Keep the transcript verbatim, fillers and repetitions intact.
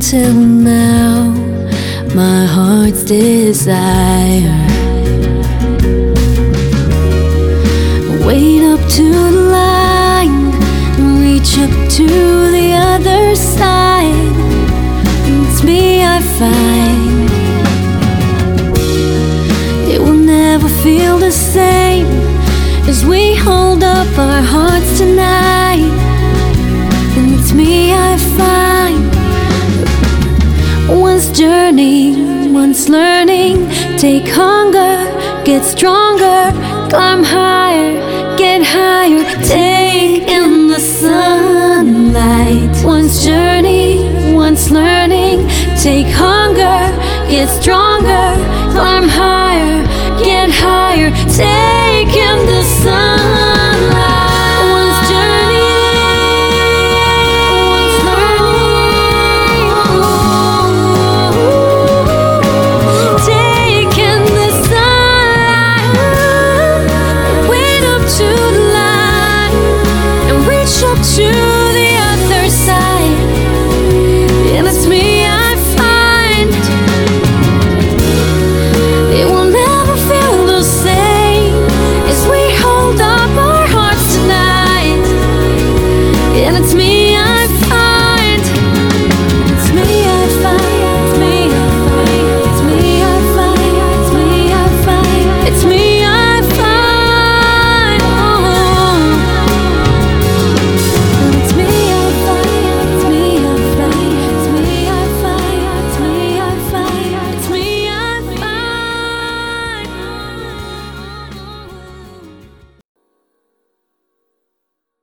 till now, my heart's desire. Wait up to the line, reach up to the other side. It's me I find. It will never feel the same as we hold up our hearts tonight. And it's me I find. Once journeying, once learning, take hunger, get stronger, climb higher, get higher, take in the sunlight. Once journey, once learning, take hunger, get stronger.